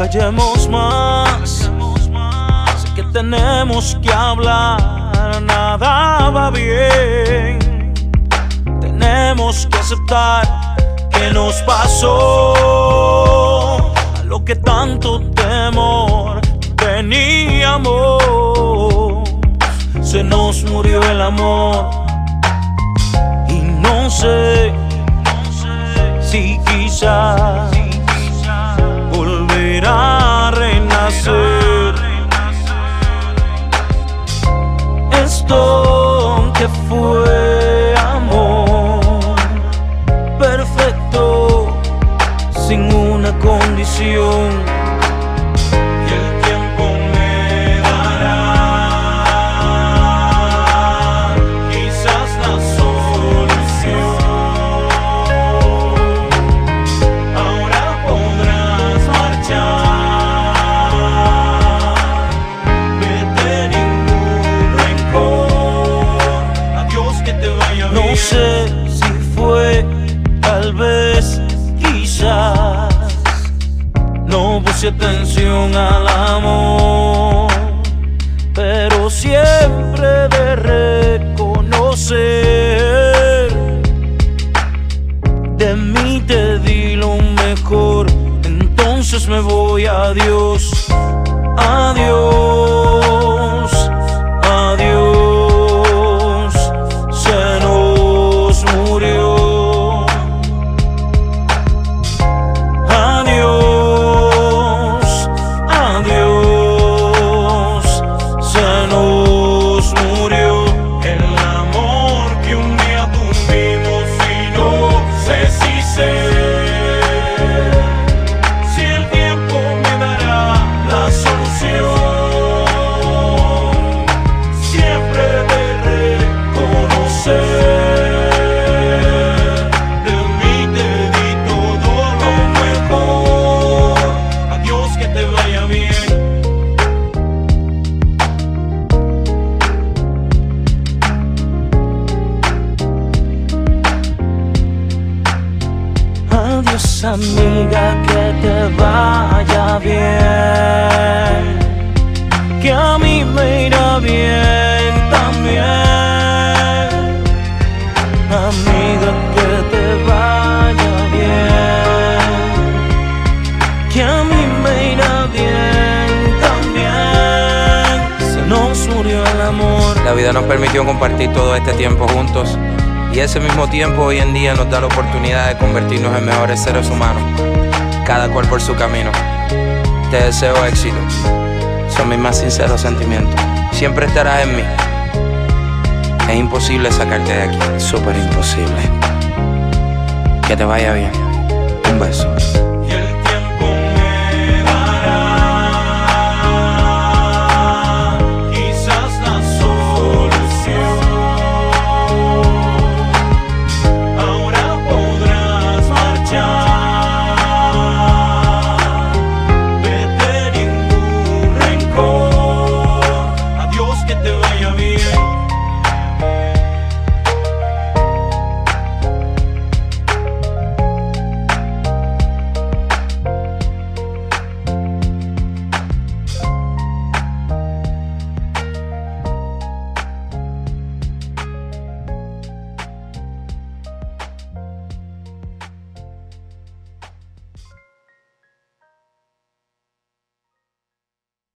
callemos más. Sé que tenemos que hablar, nada va bien. Tenemos que aceptar que nos pasó a lo que tanto temor teníamos. Se nos murió el amor y no sé si quizás volverá a renacer. Esto que fue amor perfecto, sin una condición. Y el tiempo me dará quizás la solución. Ahora podrás marchar, vete ningún rencor. Adiós, que te vaya bien. No sé si fue, tal vez, quizás no puse atención al amor, pero siempre de reconocer, de mí te di lo mejor. Entonces me voy, adiós, adiós, adiós. Se nos murió. Adiós, amiga, que te vaya bien, que a mí me irá bien también. Amiga, que te vaya bien, que a mí me irá bien también. Se nos murió el amor. La vida nos permitió compartir todo este tiempo juntos, y ese mismo tiempo hoy en día nos da la oportunidad de convertirnos en mejores seres humanos, cada cual por su camino. Te deseo éxito, son mis más sinceros sentimientos. Siempre estarás en mí. Es imposible sacarte de aquí, súper imposible. Que te vaya bien. Un beso.